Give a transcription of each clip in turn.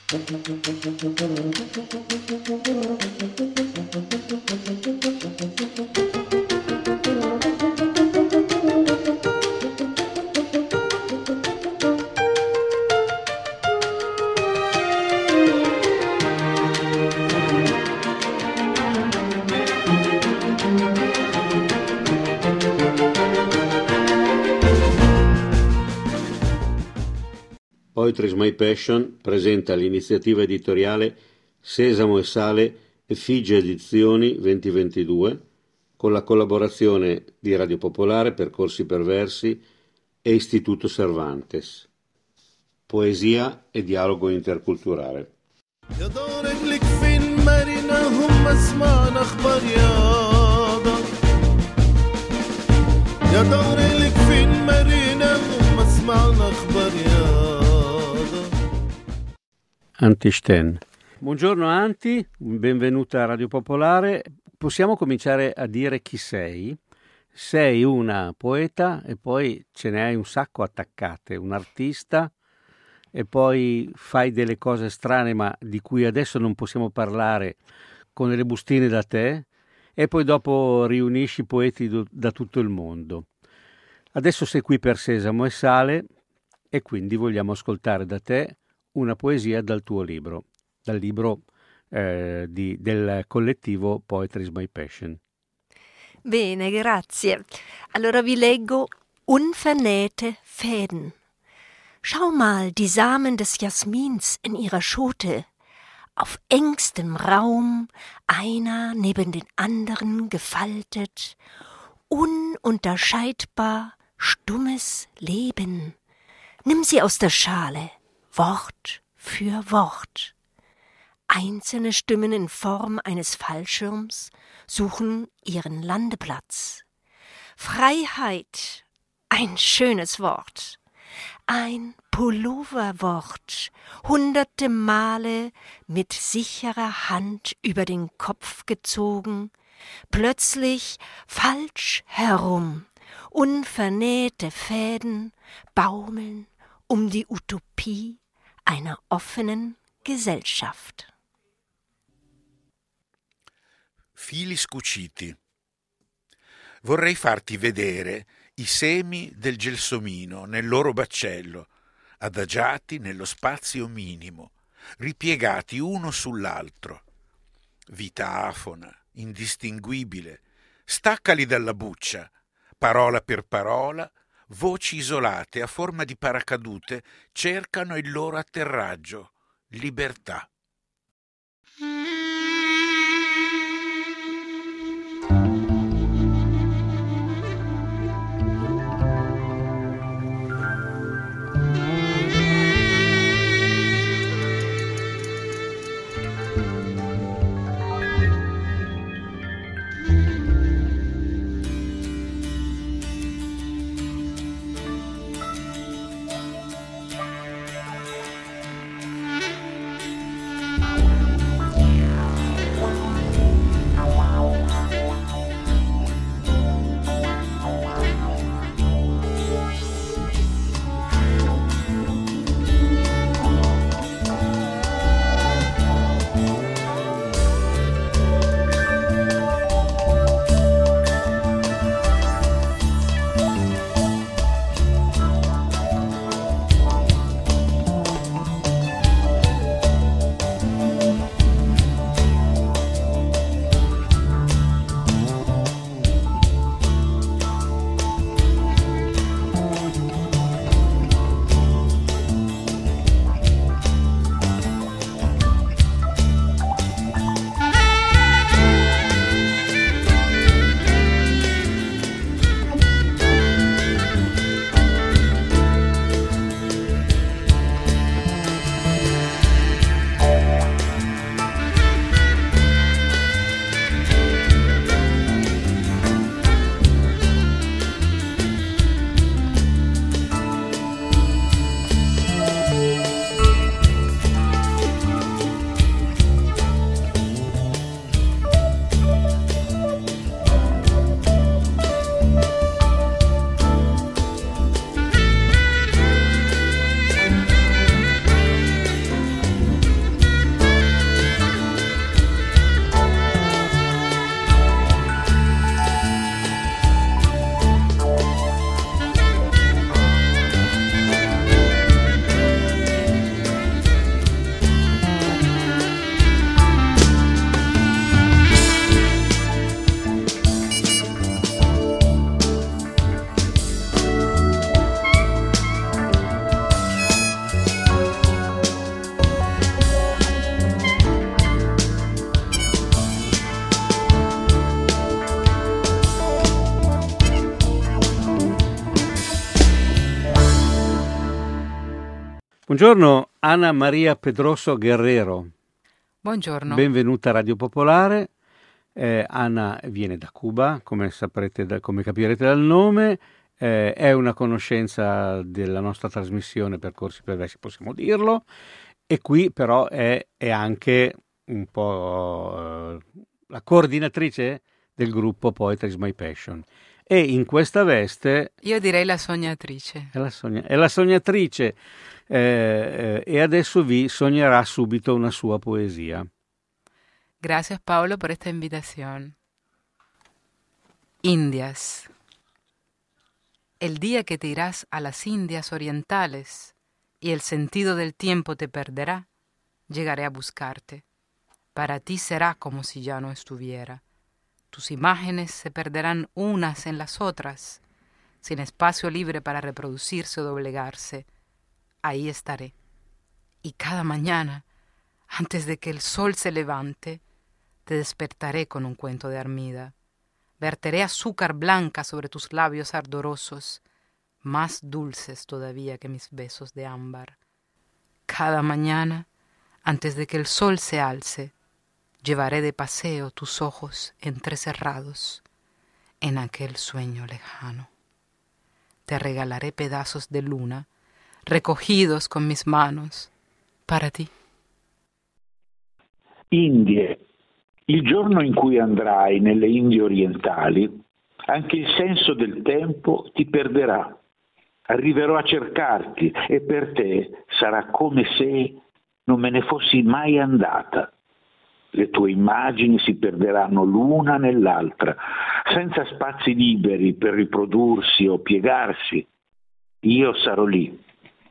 Poetry is My Passion presenta l'iniziativa editoriale Sesamo e Sale Effigie Edizioni 2022 con la collaborazione di Radio Popolare, Percorsi Perversi e Istituto Cervantes. Poesia e dialogo interculturale. Anti Sten. Buongiorno Anti, benvenuta a Radio Popolare. Possiamo cominciare a dire chi sei? Sei una poeta e poi ce ne hai un sacco attaccate, un artista e poi fai delle cose strane ma di cui adesso non possiamo parlare con delle bustine da te e poi dopo riunisci poeti da tutto il mondo. Adesso sei qui per Sesamo e Sale e quindi vogliamo ascoltare da te una poesia dal tuo libro, dal libro del collettivo Poetry is My Passion. Bene, grazie. Allora vi leggo Unvernähte Fäden. Schau mal die Samen des Jasmins in ihrer Schote, auf engstem Raum, einer neben den anderen gefaltet, ununterscheidbar stummes Leben. Nimm sie aus der Schale, Wort für Wort. Einzelne Stimmen in Form eines Fallschirms suchen ihren Landeplatz. Freiheit, ein schönes Wort. Ein Pulloverwort, hunderte Male mit sicherer Hand über den Kopf gezogen, plötzlich falsch herum, unvernähte Fäden baumeln um die Utopie einer offenen Gesellschaft. Fili scuciti. Vorrei farti vedere i semi del gelsomino nel loro baccello, adagiati nello spazio minimo, ripiegati uno sull'altro. Vita afona, indistinguibile, staccali dalla buccia, parola per parola, voci isolate a forma di paracadute cercano il loro atterraggio, libertà. Buongiorno Ana Maria Pedroso Guerrero. Buongiorno. Benvenuta a Radio Popolare. Anna viene da Cuba, come saprete, come capirete dal nome. È una conoscenza della nostra trasmissione Percorsi Perversi, possiamo dirlo, e qui però è anche un po' la coordinatrice del gruppo Poetry is My Passion, e in questa veste io direi la sognatrice. È la sognatrice, e adesso vi sognerà subito una sua poesia. Gracias, Pablo, por esta invitación. Indias. El día que te irás a las Indias orientales y el sentido del tiempo te perderá, llegaré a buscarte. Para ti será como si ya no estuviera. Tus imágenes se perderán unas en las otras, sin espacio libre para reproducirse o doblegarse. Ahí estaré. Y cada mañana, antes de que el sol se levante, te despertaré con un cuento de Armida. Verteré azúcar blanca sobre tus labios ardorosos, más dulces todavía que mis besos de ámbar. Cada mañana, antes de que el sol se alce, llevaré de paseo tus ojos entrecerrados en aquel sueño lejano. Te regalaré pedazos de luna, recogidos con mis manos, para ti. Indie. Il giorno in cui andrai nelle Indie orientali, anche il senso del tempo ti perderà. Arriverò a cercarti e per te sarà come se non me ne fossi mai andata. Le tue immagini si perderanno l'una nell'altra, senza spazi liberi per riprodursi o piegarsi. Io sarò lì.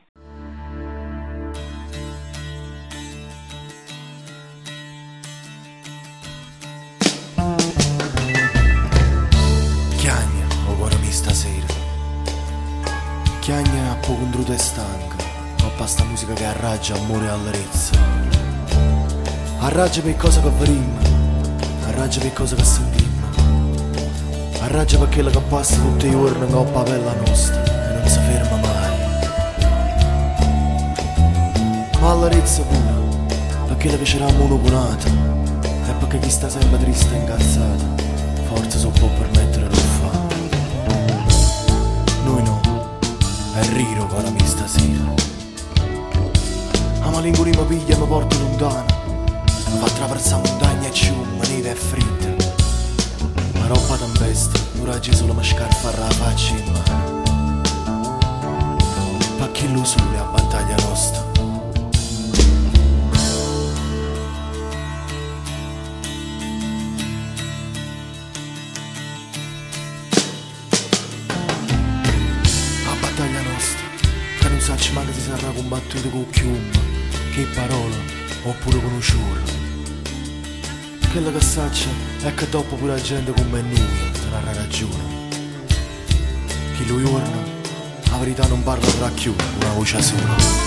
Stasera chiagna a poco indruto e stanca, ma basta musica che arraggia amore e allerezza, arraggia per cosa che vedimmo, arraggia per cosa che sentimmo, arraggia per quella che passa tutti i giorni in coppa pella nostra e non si ferma mai, ma allerezza pure per quella che c'era monoponata e perché chi sta sempre triste e incazzata forse si può permettere di fare. Noi no, è riro con me stasera. A malinconia mi piglia e mi porta lontano, mi fa attraversare montagna e ciumma, neve e fredda. Ma roba tempesta, l'oraggio solo mi scarfa la faccia in mano. Pa' chi lo sole a battaglia nostra. Ci manca si sarà combattuto con chiunque, che parola oppure con un ciurro. Quello che saccia è che dopo pure la gente come noi te n'ha ragione. Chi lo giorna, la verità non parla tra chiunque, una voce sola.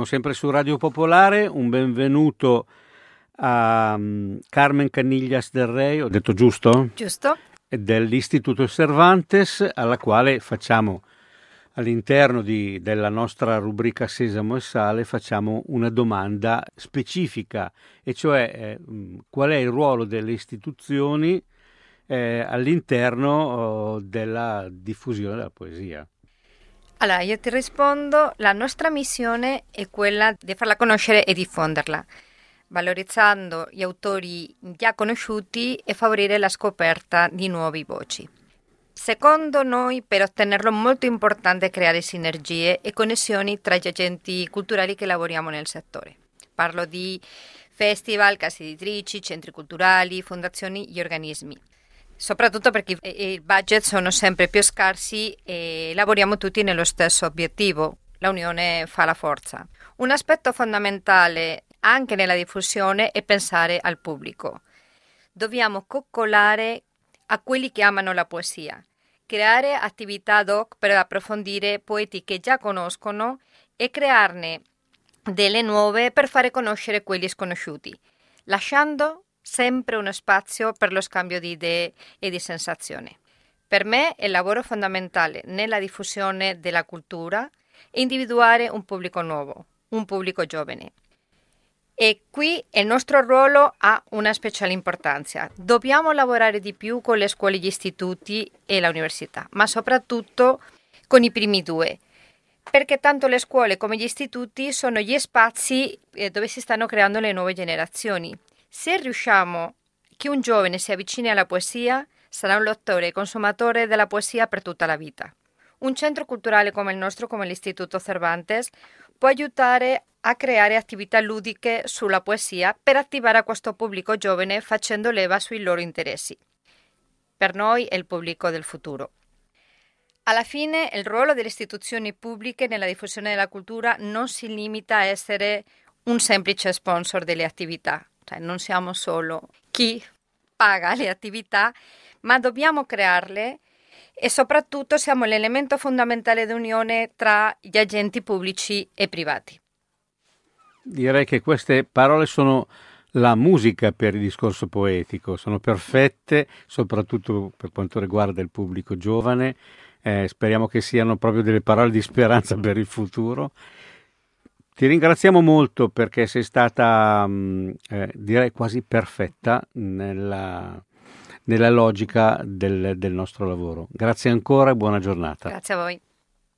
sempre su Radio Popolare, un benvenuto a Carmen Canillas del Rey, ho detto giusto? Giusto. Dell'Istituto Cervantes, alla quale facciamo, all'interno della nostra rubrica Sesamo e Sale, facciamo una domanda specifica, e cioè qual è il ruolo delle istituzioni all'interno della diffusione della poesia. Allora, io ti rispondo, la nostra missione è quella di farla conoscere e diffonderla, valorizzando gli autori già conosciuti e favorire la scoperta di nuove voci. Secondo noi, per ottenerlo, è molto importante creare sinergie e connessioni tra gli agenti culturali che lavoriamo nel settore. Parlo di festival, case editrici, centri culturali, fondazioni e organismi. Soprattutto perché i budget sono sempre più scarsi e lavoriamo tutti nello stesso obiettivo. La unione fa la forza. Un aspetto fondamentale anche nella diffusione è pensare al pubblico. Dobbiamo coccolare a quelli che amano la poesia, creare attività ad hoc per approfondire poeti che già conoscono e crearne delle nuove per fare conoscere quelli sconosciuti, lasciando sempre uno spazio per lo scambio di idee e di sensazioni. Per me il lavoro fondamentale nella diffusione della cultura è individuare un pubblico nuovo, un pubblico giovane. E qui il nostro ruolo ha una speciale importanza. Dobbiamo lavorare di più con le scuole, gli istituti e l'università, ma soprattutto con i primi due, perché tanto le scuole come gli istituti sono gli spazi dove si stanno creando le nuove generazioni. Se riusciamo che un giovane si avvicini alla poesia, sarà un lettore e consumatore della poesia per tutta la vita. Un centro culturale come il nostro, come l'Istituto Cervantes, può aiutare a creare attività ludiche sulla poesia per attivare questo pubblico giovane facendo leva sui loro interessi. Per noi è il pubblico del futuro. Alla fine il ruolo delle istituzioni pubbliche nella diffusione della cultura non si limita a essere un semplice sponsor delle attività. Cioè, non siamo solo chi paga le attività, ma dobbiamo crearle e soprattutto siamo l'elemento fondamentale di unione tra gli agenti pubblici e privati. Direi che queste parole sono la musica per il discorso poetico, sono perfette, soprattutto per quanto riguarda il pubblico giovane. Speriamo che siano proprio delle parole di speranza per il futuro. Ti ringraziamo molto perché sei stata, direi, quasi perfetta nella logica del nostro lavoro. Grazie ancora e buona giornata. Grazie a voi.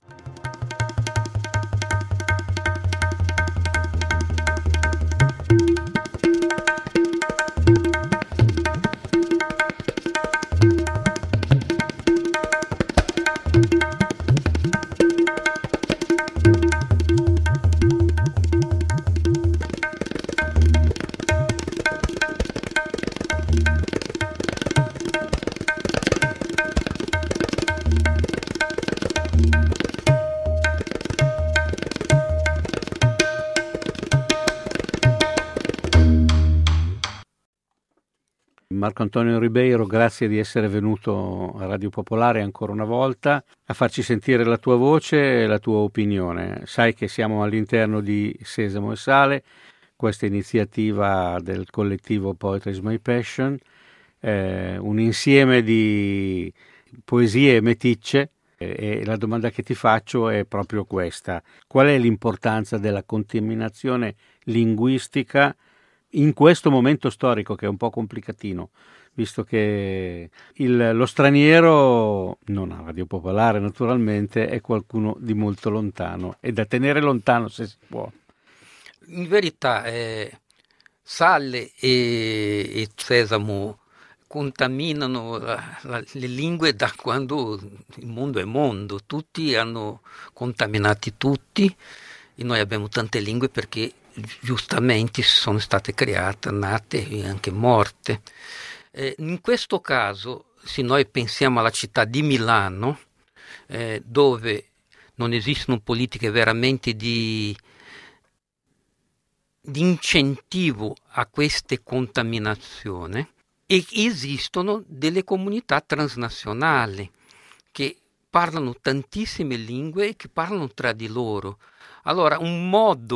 Marco Antonio Ribeiro, grazie di essere venuto a Radio Popolare ancora una volta a farci sentire la tua voce e la tua opinione. Sai che siamo all'interno di Sesamo e Sale, questa iniziativa del collettivo Poetry is My Passion, un insieme di poesie e meticce, e la domanda che ti faccio è proprio questa: qual è l'importanza della contaminazione linguistica in questo momento storico che è un po' complicatino, visto che lo straniero, non a Radio Popolare naturalmente, è qualcuno di molto lontano e da tenere lontano se si può. In verità Sale e Sesamo contaminano le lingue da quando il mondo è mondo, tutti hanno contaminati tutti e noi abbiamo tante lingue perché giustamente sono state create, nate e anche morte. In questo caso, se noi pensiamo alla città di Milano, dove non esistono politiche veramente di incentivo a queste contaminazioni, e esistono delle comunità transnazionali che parlano tantissime lingue e che parlano tra di loro. Allora, un modo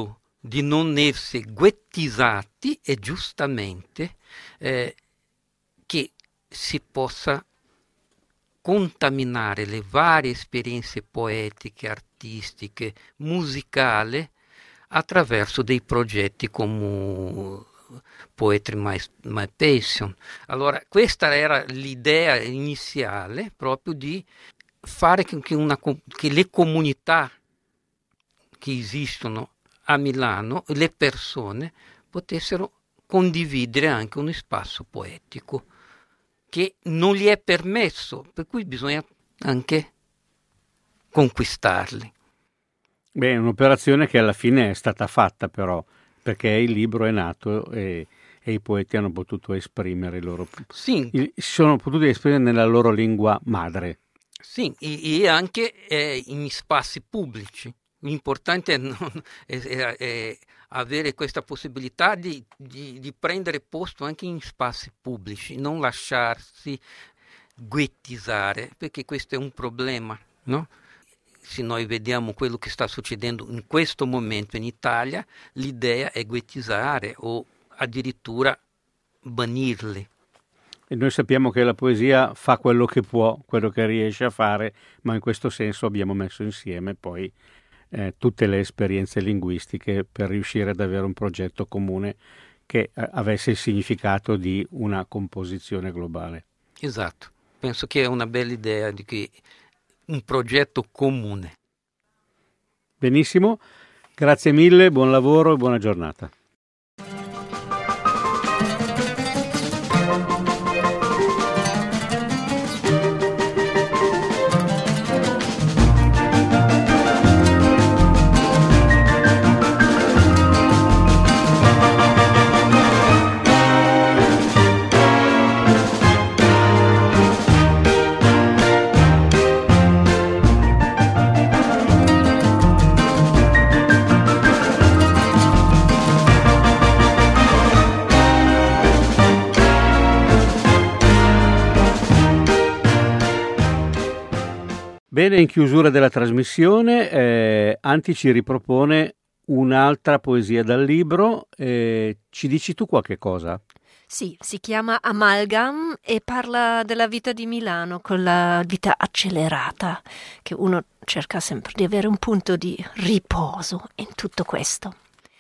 di non essere guettizzati e giustamente che si possa contaminare le varie esperienze poetiche, artistiche, musicali attraverso dei progetti come Poetry My Passion. Allora, questa era l'idea iniziale, proprio di fare che le comunità che esistono a Milano, le persone, potessero condividere anche uno spazio poetico che non gli è permesso, per cui bisogna anche conquistarli. Beh, è un'operazione che alla fine è stata fatta però, perché il libro è nato e i poeti hanno potuto esprimere si sono potuti esprimere nella loro lingua madre. Sì, e anche in spazi pubblici. L'importante è avere questa possibilità di prendere posto anche in spazi pubblici, non lasciarsi guettizzare, perché questo è un problema, no? Se noi vediamo quello che sta succedendo in questo momento in Italia, l'idea è guettizzare o addirittura banirli. E noi sappiamo che la poesia fa quello che può, quello che riesce a fare, ma in questo senso abbiamo messo insieme poi tutte le esperienze linguistiche per riuscire ad avere un progetto comune che avesse il significato di una composizione globale. Esatto, penso che è una bella idea di che un progetto comune. Benissimo, grazie mille, buon lavoro e buona giornata. Bene, in chiusura della trasmissione Anti ci ripropone un'altra poesia dal libro. Ci dici tu qualche cosa? Sì, si chiama Amalgam e parla della vita di Milano con la vita accelerata, che uno cerca sempre di avere un punto di riposo in tutto questo.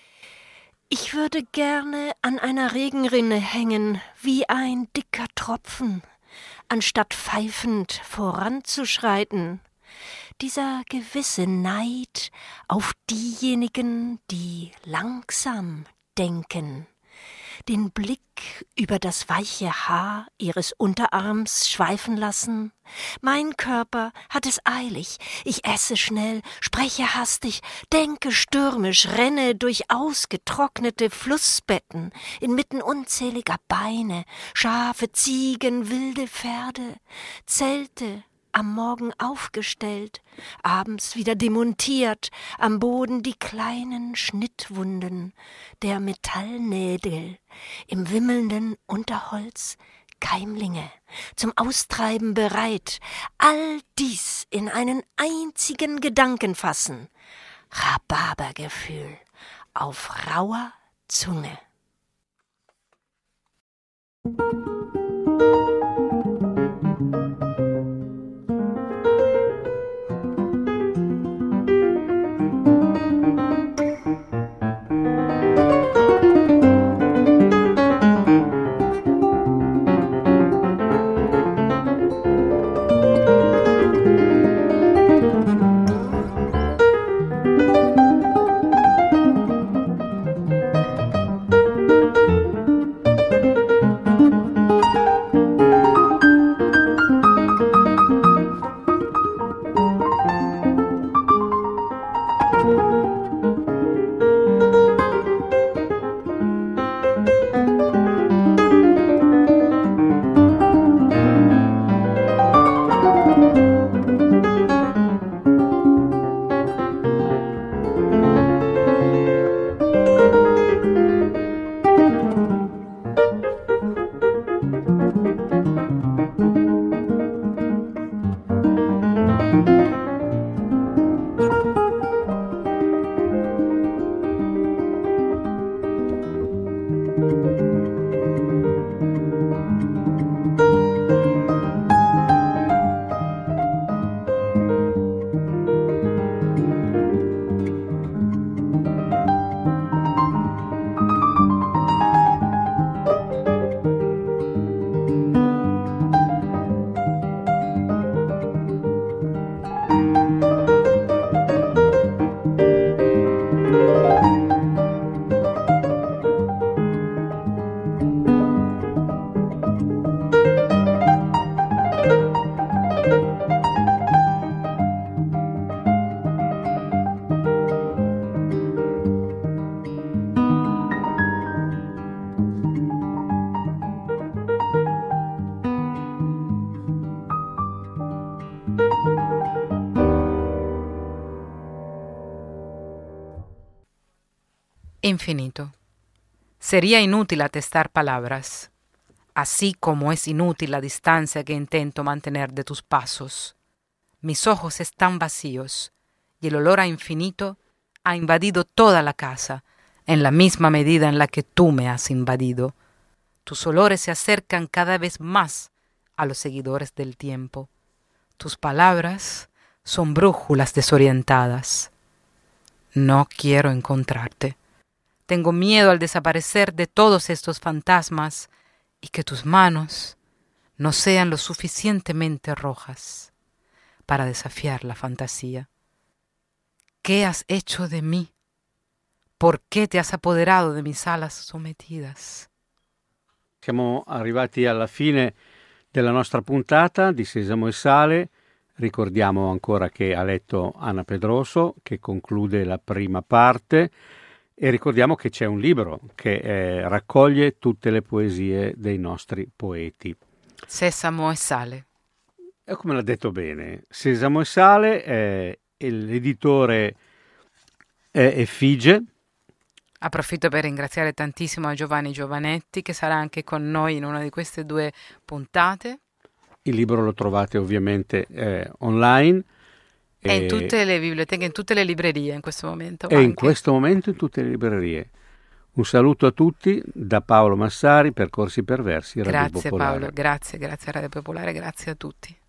Ich würde gerne an einer Regenrinne hängen, wie ein dicker Tropfen, anstatt pfeifend voranzuschreiten. Dieser gewisse Neid auf diejenigen, die langsam denken, den Blick über das weiche Haar ihres Unterarms schweifen lassen. Mein Körper hat es eilig, ich esse schnell, spreche hastig, denke stürmisch, renne durch ausgetrocknete Flussbetten, inmitten unzähliger Beine, Schafe, Ziegen, wilde Pferde, Zelte, am Morgen aufgestellt, abends wieder demontiert, am Boden die kleinen Schnittwunden der Metallnägel, im wimmelnden Unterholz Keimlinge, zum Austreiben bereit, all dies in einen einzigen Gedanken fassen, Rhabarbergefühl auf rauer Zunge. Infinito. Sería inútil atestar palabras, así como es inútil la distancia que intento mantener de tus pasos. Mis ojos están vacíos y el olor a infinito ha invadido toda la casa en la misma medida en la que tú me has invadido. Tus olores se acercan cada vez más a los seguidores del tiempo. Tus palabras son brújulas desorientadas. No quiero encontrarte. Tengo miedo al desaparecer de todos estos fantasmas y que tus manos no sean lo suficientemente rojas para desafiar la fantasía. ¿Qué has hecho de mí? ¿Por qué ti has apoderado de mis alas sometidas? Siamo arrivati alla fine della nostra puntata di Sesamo e Sale. Ricordiamo ancora che ha letto Anna Pedroso, che conclude la prima parte, e ricordiamo che c'è un libro che raccoglie tutte le poesie dei nostri poeti. Sesamo e Sale. E come l'ha detto bene, Sesamo e Sale, l'editore è Effigie. Approfitto per ringraziare tantissimo Giovanni Giovanetti, che sarà anche con noi in una di queste 2 puntate. Il libro lo trovate ovviamente online. E in tutte le biblioteche, in tutte le librerie in questo momento. E anche in questo momento in tutte le librerie. Un saluto a tutti da Paolo Massari, Percorsi Perversi, Radio Popolare. Grazie Paolo, grazie a Radio Popolare, grazie a tutti.